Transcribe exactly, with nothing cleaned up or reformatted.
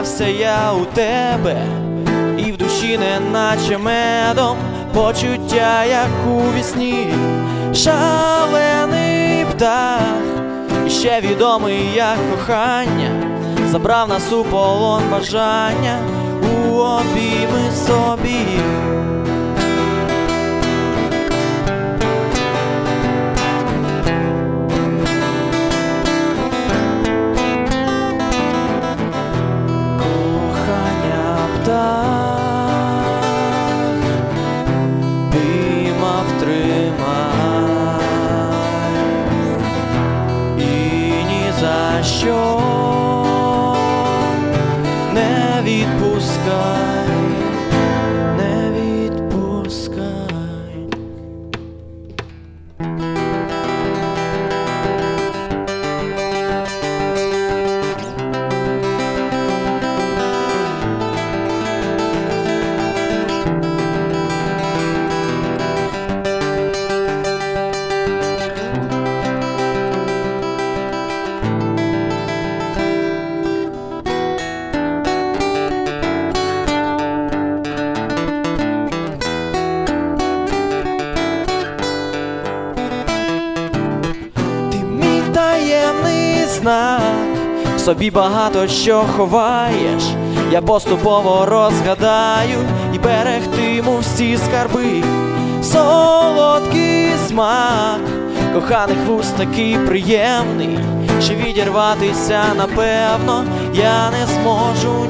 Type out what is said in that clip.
закохався я у тебе, і в душі неначе медом почуття, як у вісні. Шалений птах, і ще відомий як кохання, забрав нас у полон бажання у обійми собі. Кохання птах, піймав, тримай, і ні за що не відпускай, не відпускай. Знак, собі багато що ховаєш, я поступово розгадаю і берегтиму всі скарби. Солодкий смак коханих вуст такий приємний, що відірватися напевно я не зможу